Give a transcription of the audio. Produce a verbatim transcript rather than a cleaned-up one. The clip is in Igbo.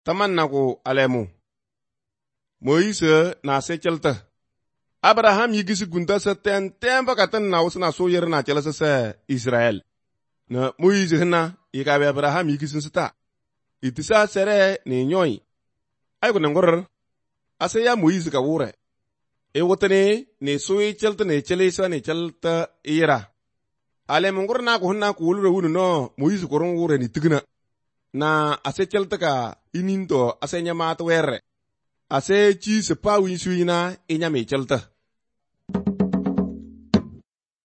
taman na ku alemu. Moise na se chelta. Abraham yigisi gunta sa ten temba katan na usna so yer na chelasa sa Israel. Na Moise hina ikabe Abraham yigisin sita. Itisa sere ni nyoi. Ay ko nangor ase ya Moise ka wure. E wotane ne soyi chelta ne chelesa ne chelta ira. Ale mongor na ko hunna ko wulure wunu no Moise koron wure ni tigna. Na ase chelta ka ininto ase nyama to were. Ase chi se pa win suina inya me chelta.